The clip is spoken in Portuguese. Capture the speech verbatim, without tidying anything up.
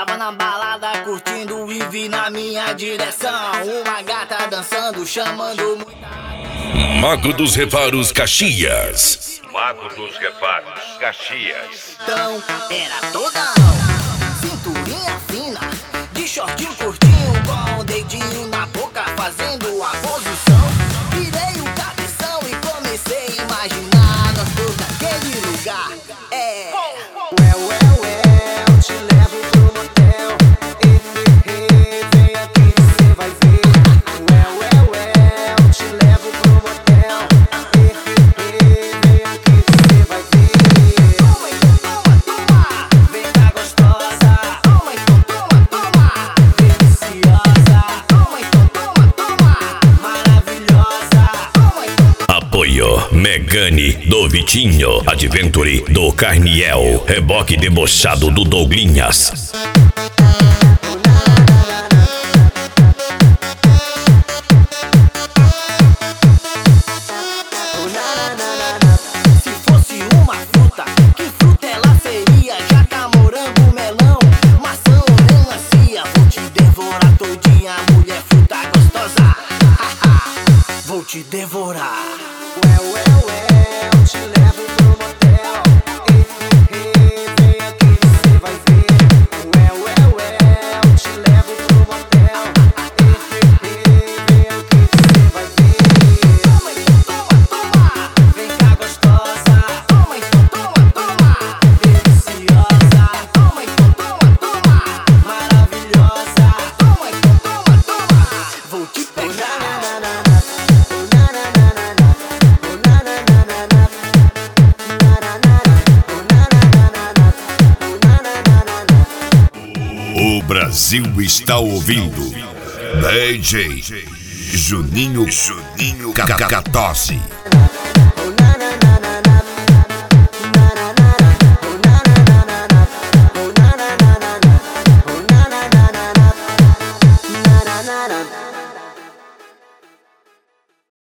Tava na balada curtindo e vi na minha direção uma gata dançando, chamando muita... Mago dos Reparos Caxias. Mago dos Reparos Caxias. Então era toda mão, cinturinha fina, de shortinho curtinho, com o dedinho na boca fazendo a posição. Virei o cabeção e comecei a imaginar nós dois naquele lugar. É. Ué, ué, ué, eu te levo pro motel. Ei, ei, ei, vem aqui cê vai ver. Ué, ué, ué, eu te levo pro motel. Ei, ei, ei, vem aqui cê vai ver. Toma, então toma, toma, Vem cá gostosa, toma, então toma, toma, deliciosa, toma, então toma, toma, maravilhosa. toma, então toma. Apoio Megane do Vitinho, Adventure do Carniel, reboque debochado do Douglinhas. Se fosse uma fruta, que fruta ela seria? Jaca, morango, melão, maçã ou melancia? Vou te devorar todinha, mulher fruta gostosa. Vou te devorar. Ué, ué, ué, eu te levo pro motel. Ei, ei, vem aqui cê vai ver. Ué, ué, ué, eu te levo pro motel. Ei, ei, vem aqui cê vai ver. Toma, então toma, toma, Vem cá gostosa, toma, então toma, toma, deliciosa, toma, então toma, toma, maravilhosa. toma, então toma, toma. Vou te pegar. O Brasil está ouvindo D J Juninho Juninho Cacatosse.